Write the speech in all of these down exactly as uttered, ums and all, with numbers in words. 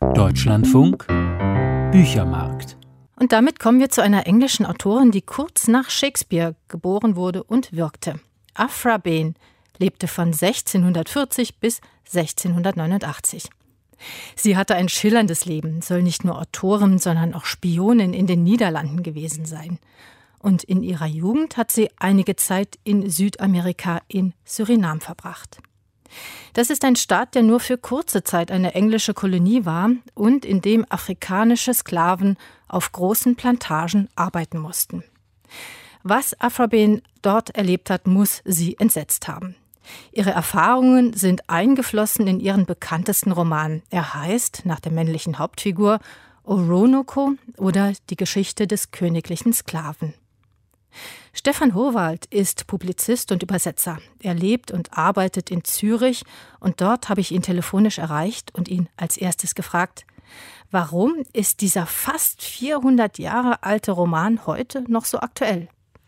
Deutschlandfunk Büchermarkt. Und damit kommen wir zu einer englischen Autorin, die kurz nach Shakespeare geboren wurde und wirkte. Aphra Behn lebte von sechzehnhundertvierzig bis sechzehnhundertneunundachtzig. Sie hatte ein schillerndes Leben, soll nicht nur Autorin, sondern auch Spionin in den Niederlanden gewesen sein. Und in ihrer Jugend hat sie einige Zeit in Südamerika in Surinam verbracht. Das ist ein Staat, der nur für kurze Zeit eine englische Kolonie war und in dem afrikanische Sklaven auf großen Plantagen arbeiten mussten. Was Aphra Behn dort erlebt hat, muss sie entsetzt haben. Ihre Erfahrungen sind eingeflossen in ihren bekanntesten Roman. Er heißt, nach der männlichen Hauptfigur, Oroonoko oder die Geschichte des königlichen Sklaven. Stefan Howald ist Publizist und Übersetzer. Er lebt und arbeitet in Zürich und dort habe ich ihn telefonisch erreicht und ihn als erstes gefragt, warum ist dieser fast vierhundert Jahre alte Roman heute noch so aktuell?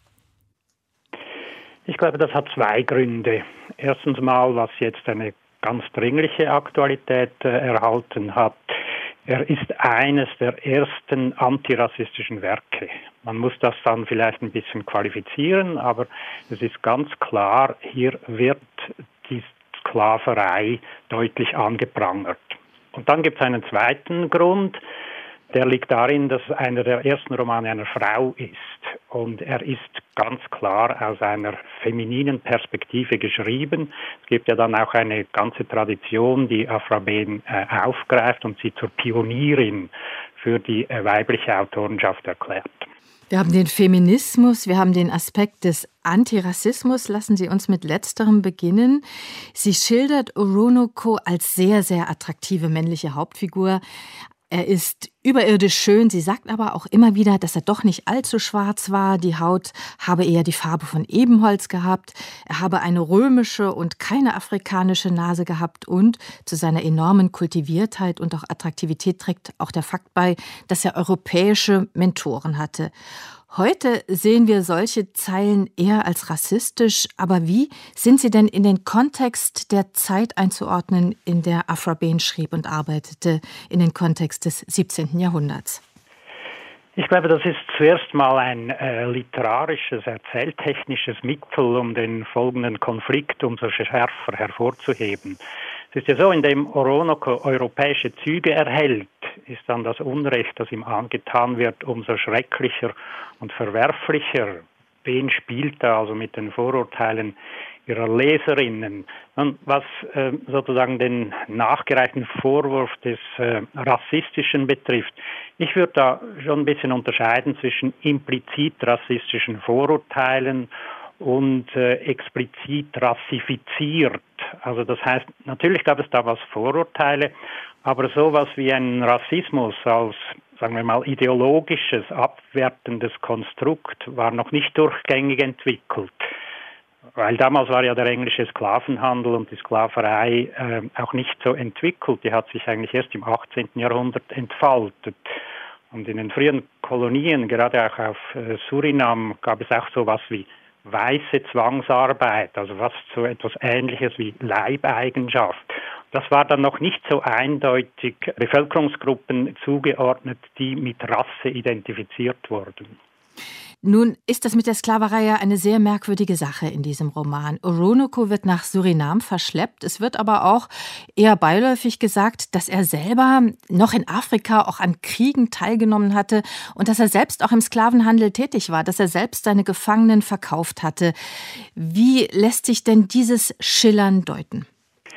Ich glaube, das hat zwei Gründe. Erstens mal, was jetzt eine ganz dringliche Aktualität äh, erhalten hat. Er ist eines der ersten antirassistischen Werke. Man muss das dann vielleicht ein bisschen qualifizieren, aber es ist ganz klar, hier wird die Sklaverei deutlich angeprangert. Und dann gibt es einen zweiten Grund, der liegt darin, dass es einer der ersten Romane einer Frau ist. Und er ist ganz klar aus einer femininen Perspektive geschrieben. Es gibt ja dann auch eine ganze Tradition, die Aphra Behn äh, aufgreift und sie zur Pionierin für die äh, weibliche Autorenschaft erklärt. Wir haben den Feminismus, wir haben den Aspekt des Antirassismus. Lassen Sie uns mit letzterem beginnen. Sie schildert Oroonoko als sehr, sehr attraktive männliche Hauptfigur. Er ist überirdisch schön, sie sagt aber auch immer wieder, dass er doch nicht allzu schwarz war. Die Haut habe eher die Farbe von Ebenholz gehabt. Er habe eine römische und keine afrikanische Nase gehabt. Und zu seiner enormen Kultiviertheit und auch Attraktivität trägt auch der Fakt bei, dass er europäische Mentoren hatte. Heute sehen wir solche Zeilen eher als rassistisch, aber wie sind sie denn in den Kontext der Zeit einzuordnen, in der Aphra Behn schrieb und arbeitete, in den Kontext des siebzehnten Jahrhunderts? Ich glaube, das ist zuerst mal ein äh, literarisches, erzähltechnisches Mittel, um den folgenden Konflikt umso schärfer hervorzuheben. Es ist ja so, indem Oroonoko europäische Züge erhält, ist dann das Unrecht, das ihm angetan wird, umso schrecklicher und verwerflicher. Behn spielt da also mit den Vorurteilen ihrer Leserinnen. Und was äh, sozusagen den nachgereichten Vorwurf des äh, Rassistischen betrifft, ich würde da schon ein bisschen unterscheiden zwischen implizit rassistischen Vorurteilen und äh, explizit rassifiziert. Also das heißt, natürlich gab es da was Vorurteile, aber sowas wie ein Rassismus als, sagen wir mal, ideologisches, abwertendes Konstrukt war noch nicht durchgängig entwickelt. Weil damals war ja der englische Sklavenhandel und die Sklaverei äh, auch nicht so entwickelt. Die hat sich eigentlich erst im achtzehnten Jahrhundert entfaltet. Und in den frühen Kolonien, gerade auch auf äh, Surinam, gab es auch sowas wie weiße Zwangsarbeit, also fast so etwas Ähnliches wie Leibeigenschaft. Das war dann noch nicht so eindeutig Bevölkerungsgruppen zugeordnet, die mit Rasse identifiziert wurden. Nun ist das mit der Sklaverei ja eine sehr merkwürdige Sache in diesem Roman. Oroonoko wird nach Surinam verschleppt. Es wird aber auch eher beiläufig gesagt, dass er selber noch in Afrika auch an Kriegen teilgenommen hatte und dass er selbst auch im Sklavenhandel tätig war, dass er selbst seine Gefangenen verkauft hatte. Wie lässt sich denn dieses Schillern deuten?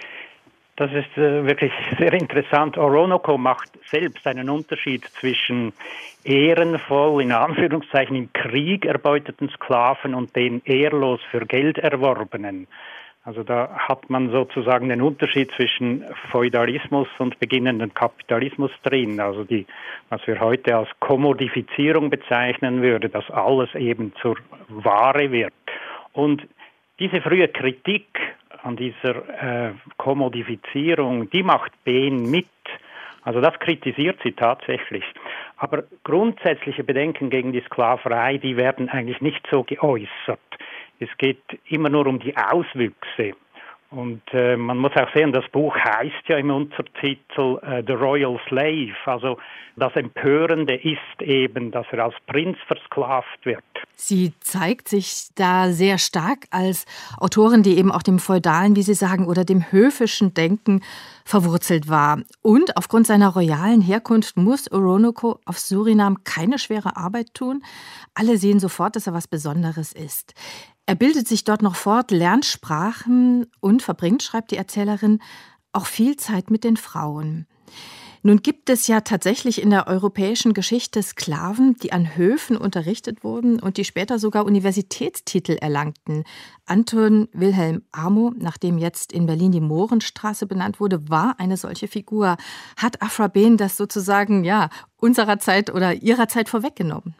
Das ist äh, wirklich sehr interessant. Oroonoko macht selbst einen Unterschied zwischen ehrenvoll, in Anführungszeichen, im Krieg erbeuteten Sklaven und den ehrlos für Geld erworbenen. Also da hat man sozusagen den Unterschied zwischen Feudalismus und beginnenden Kapitalismus drin. Also die, was wir heute als Kommodifizierung bezeichnen würden, dass alles eben zur Ware wird. Und diese frühe Kritik an dieser äh, Kommodifizierung, die macht Behn mit. Also das kritisiert sie tatsächlich. Aber grundsätzliche Bedenken gegen die Sklaverei, die werden eigentlich nicht so geäußert. Es geht immer nur um die Auswüchse. Und äh, man muss auch sehen, das Buch heißt ja im Untertitel äh, The Royal Slave. Also das Empörende ist eben, dass er als Prinz versklavt wird. Sie zeigt sich da sehr stark als Autorin, die eben auch dem feudalen, wie Sie sagen, oder dem höfischen Denken verwurzelt war. Und aufgrund seiner royalen Herkunft muss Oroonoko auf Surinam keine schwere Arbeit tun. Alle sehen sofort, dass er was Besonderes ist. Er bildet sich dort noch fort, lernt Sprachen und verbringt, schreibt die Erzählerin, auch viel Zeit mit den Frauen. Nun gibt es ja tatsächlich in der europäischen Geschichte Sklaven, die an Höfen unterrichtet wurden und die später sogar Universitätstitel erlangten. Anton Wilhelm Amo, nach dem jetzt in Berlin die Mohrenstraße benannt wurde, war eine solche Figur. Hat Afra Behn das sozusagen ja unserer Zeit oder ihrer Zeit vorweggenommen?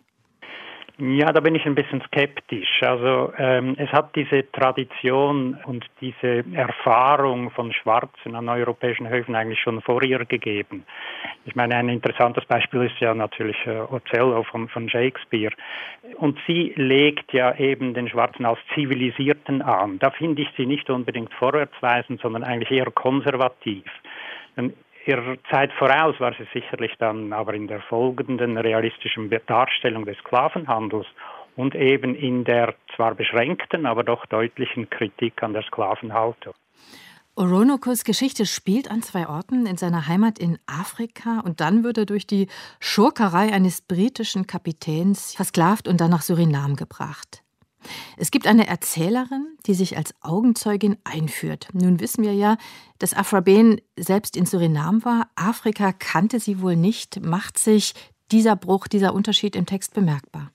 Ja, da bin ich ein bisschen skeptisch. Also ähm, es hat diese Tradition und diese Erfahrung von Schwarzen an europäischen Höfen eigentlich schon vor ihr gegeben. Ich meine, ein interessantes Beispiel ist ja natürlich äh, Othello von, von Shakespeare. Und sie legt ja eben den Schwarzen als Zivilisierten an. Da finde ich sie nicht unbedingt vorwärtsweisend, sondern eigentlich eher konservativ. Denn ihrer Zeit voraus war sie sicherlich dann aber in der folgenden realistischen Darstellung des Sklavenhandels und eben in der zwar beschränkten, aber doch deutlichen Kritik an der Sklavenhaltung. Oroonokos Geschichte spielt an zwei Orten, in seiner Heimat in Afrika, und dann wird er durch die Schurkerei eines britischen Kapitäns versklavt und dann nach Surinam gebracht. Es gibt eine Erzählerin, die sich als Augenzeugin einführt. Nun wissen wir ja, dass Afra Behn selbst in Surinam war. Afrika kannte sie wohl nicht. Macht sich dieser Bruch, dieser Unterschied im Text bemerkbar?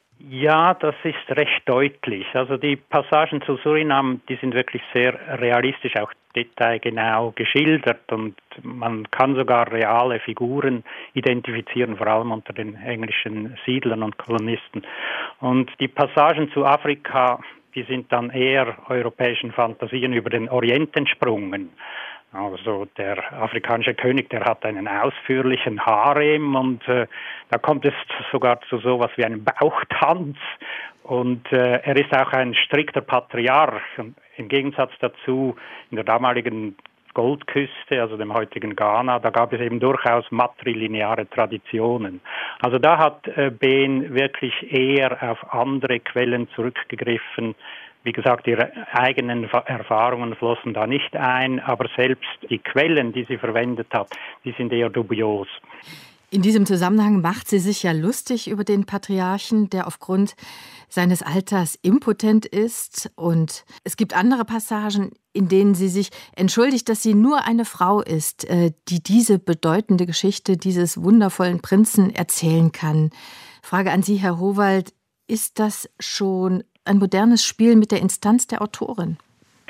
Ja, das ist recht deutlich. Also die Passagen zu Surinam, die sind wirklich sehr realistisch, auch detailgenau geschildert, und man kann sogar reale Figuren identifizieren, vor allem unter den englischen Siedlern und Kolonisten. Und die Passagen zu Afrika, die sind dann eher europäischen Fantasien über den Orient entsprungen. Also der afrikanische König, der hat einen ausführlichen Harem, und äh, da kommt es sogar zu sowas wie einem Bauchtanz, und äh, er ist auch ein strikter Patriarch. Und im Gegensatz dazu in der damaligen Goldküste, also dem heutigen Ghana, da gab es eben durchaus matrilineare Traditionen. Also da hat äh, Behn wirklich eher auf andere Quellen zurückgegriffen. Wie gesagt, ihre eigenen Erfahrungen flossen da nicht ein, aber selbst die Quellen, die sie verwendet hat, die sind eher dubios. In diesem Zusammenhang macht sie sich ja lustig über den Patriarchen, der aufgrund seines Alters impotent ist. Und es gibt andere Passagen, in denen sie sich entschuldigt, dass sie nur eine Frau ist, die diese bedeutende Geschichte dieses wundervollen Prinzen erzählen kann. Frage an Sie, Herr Howald, ist das schon ein modernes Spiel mit der Instanz der Autorin?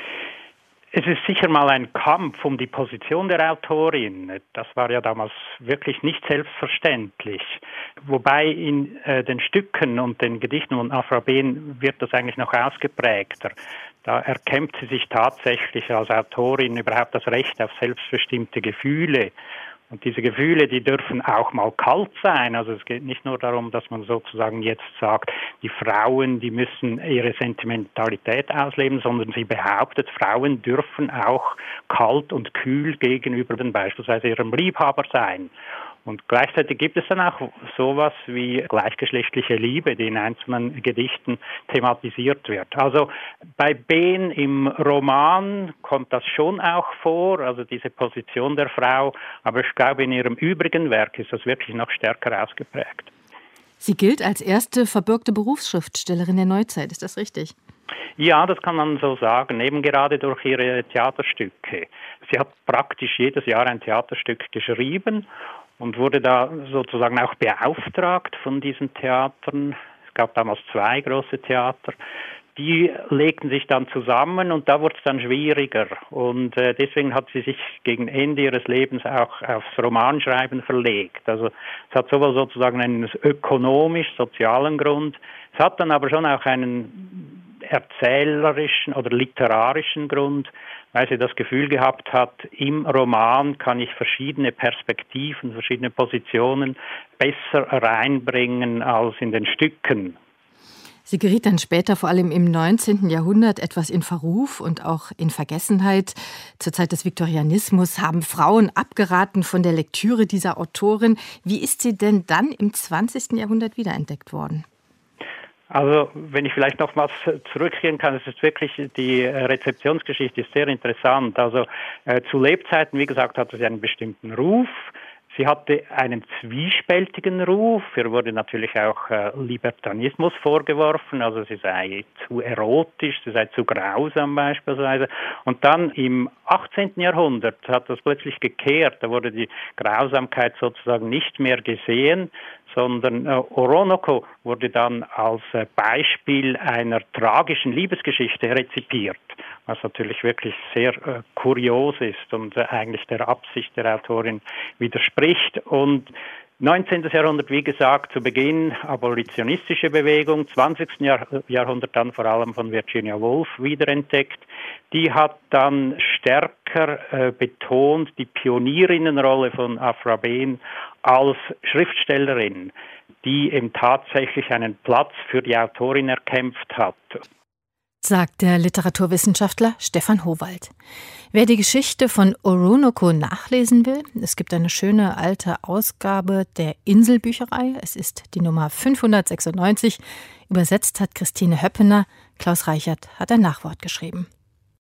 Es ist sicher mal ein Kampf um die Position der Autorin. Das war ja damals wirklich nicht selbstverständlich. Wobei in äh, den Stücken und den Gedichten von Afra Behn wird das eigentlich noch ausgeprägter. Da erkämpft sie sich tatsächlich als Autorin überhaupt das Recht auf selbstbestimmte Gefühle. Und diese Gefühle, die dürfen auch mal kalt sein. Also es geht nicht nur darum, dass man sozusagen jetzt sagt, die Frauen, die müssen ihre Sentimentalität ausleben, sondern sie behauptet, Frauen dürfen auch kalt und kühl gegenüber den beispielsweise ihrem Liebhaber sein. Und gleichzeitig gibt es dann auch sowas wie gleichgeschlechtliche Liebe, die in einzelnen Gedichten thematisiert wird. Also bei Behn im Roman kommt das schon auch vor, also diese Position der Frau, aber ich glaube, in ihrem übrigen Werk ist das wirklich noch stärker ausgeprägt. Sie gilt als erste verbürgte Berufsschriftstellerin der Neuzeit, ist das richtig? Ja, das kann man so sagen, eben gerade durch ihre Theaterstücke. Sie hat praktisch jedes Jahr ein Theaterstück geschrieben und wurde da sozusagen auch beauftragt von diesen Theatern. Es gab damals zwei große Theater. Die legten sich dann zusammen und da wurde es dann schwieriger. Und äh, deswegen hat sie sich gegen Ende ihres Lebens auch aufs Romanschreiben verlegt. Also es hat sowohl sozusagen einen ökonomisch-sozialen Grund, es hat dann aber schon auch einen erzählerischen oder literarischen Grund, weil sie das Gefühl gehabt hat, im Roman kann ich verschiedene Perspektiven, verschiedene Positionen besser reinbringen als in den Stücken. Sie geriet dann später, vor allem im neunzehnten Jahrhundert, etwas in Verruf und auch in Vergessenheit. Zur Zeit des Viktorianismus haben Frauen abgeraten von der Lektüre dieser Autorin. Wie ist sie denn dann im zwanzigsten Jahrhundert wiederentdeckt worden? Also, wenn ich vielleicht nochmals zurückgehen kann, es ist wirklich, die Rezeptionsgeschichte ist sehr interessant. Also, äh, zu Lebzeiten, wie gesagt, hatte sie einen bestimmten Ruf. Sie hatte einen zwiespältigen Ruf. Ihr wurde natürlich auch äh, Libertanismus vorgeworfen, also sie sei zu erotisch, sie sei zu grausam beispielsweise. Und dann im achtzehnten Jahrhundert hat das plötzlich gekehrt. Da wurde die Grausamkeit sozusagen nicht mehr gesehen, sondern äh, Oroonoko wurde dann als äh, Beispiel einer tragischen Liebesgeschichte rezipiert, was natürlich wirklich sehr äh, kurios ist und äh, eigentlich der Absicht der Autorin widerspricht. Und neunzehnten Jahrhundert, wie gesagt, zu Beginn abolitionistische Bewegung, zwanzigsten Jahr, Jahrhundert dann vor allem von Virginia Woolf wiederentdeckt. Die hat dann stärker äh, betont die Pionierinnenrolle von Afra Behn als Schriftstellerin, die eben tatsächlich einen Platz für die Autorin erkämpft hat. Sagt der Literaturwissenschaftler Stefan Howald. Wer die Geschichte von Oroonoko nachlesen will, es gibt eine schöne alte Ausgabe der Inselbücherei. Es ist die Nummer fünfhundertsechsundneunzig. Übersetzt hat Christine Höppener. Klaus Reichert hat ein Nachwort geschrieben.